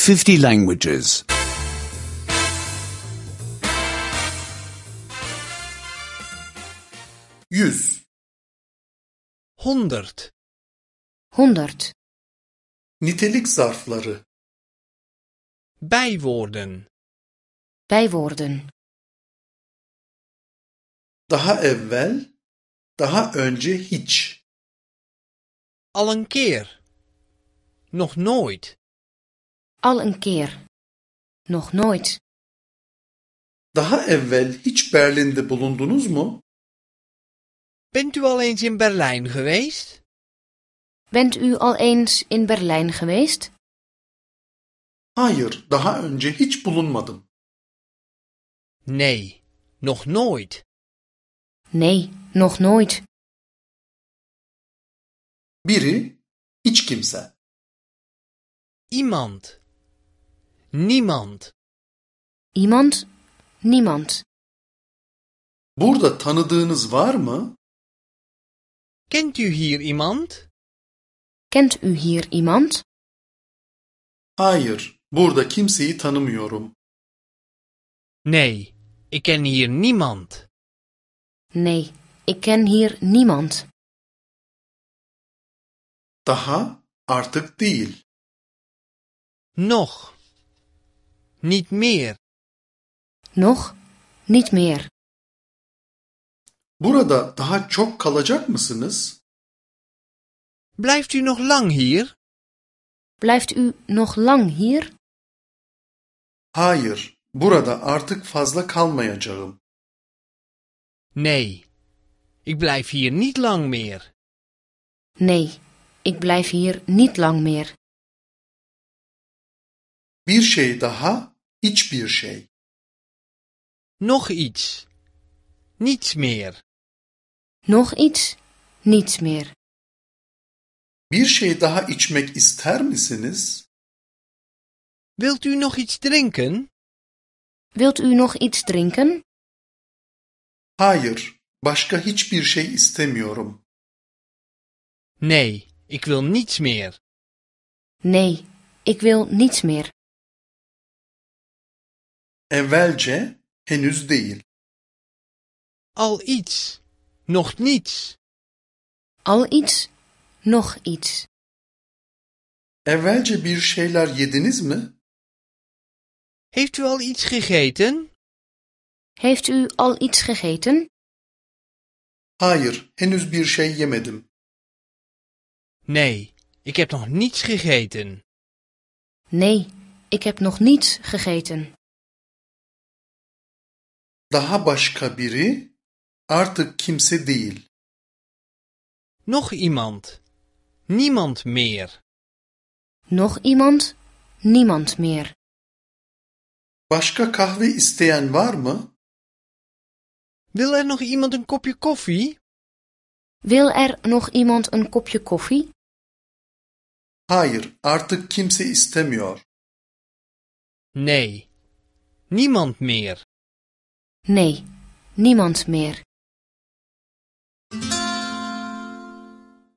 50 languages. 100. 100. 100. Nitelik zarfları. Bijwoorden. Bijwoorden. Daha evvel, daha önce hiç. Al een keer. Nog nooit. Al een keer. Nog nooit. Daha evvel hiç Berlin'de bulundunuz mu? Bent u al eens in Berlijn geweest? Bent u al eens in Berlijn geweest? Hayır, daha önce hiç bulunmadım. Nee, nog nooit. Nee, nog nooit. Biri, hiç kimse. Iemand. Niemand. Iemand? Niemand. Burada tanıdığınız var mı? Kent u hier iemand? Kent u hier iemand? Hayır, burada kimseyi tanımıyorum. Nee, ik ken hier niemand. Nee, ik ken hier niemand. Daha, artık değil. Nog. Niet meer. Nog? Niet meer. Burada daha çok kalacak mısınız? Blijft u nog lang hier? Blijft u nog lang hier? Hayır, burada artık fazla kalmayacağım. Nee, ik blijf hier niet lang meer. Nee, ik blijf hier niet lang meer. Bir şey daha, hiçbir şey. Nog iets. Niets meer. Nog iets? Niets meer. Bir şey daha içmek ister misiniz? Wilt u nog iets drinken? Wilt u nog iets drinken? Hayır, başka hiçbir şey istemiyorum. Nee, ik wil niets meer. Nee, ik wil niets meer. Evvelce, henüz değil. Al iets. Nog niets. Al iets? Nog iets. Evvelce bir şeyler yediniz mi? Heeft u al iets gegeten? Heeft u al iets gegeten? Hayır, henüz bir şey yemedim. Nee, ik heb nog niets gegeten. Nee, ik heb nog niets gegeten. Daha başka biri, artık kimse değil. Nog iemand. Niemand meer. Nog iemand? Niemand meer. Başka kahve isteyen var mı? Wil er nog iemand een kopje koffie? Wil er nog iemand een kopje koffie? Hayır, artık kimse istemiyor. Nee, niemand meer. Nee, niemand meer.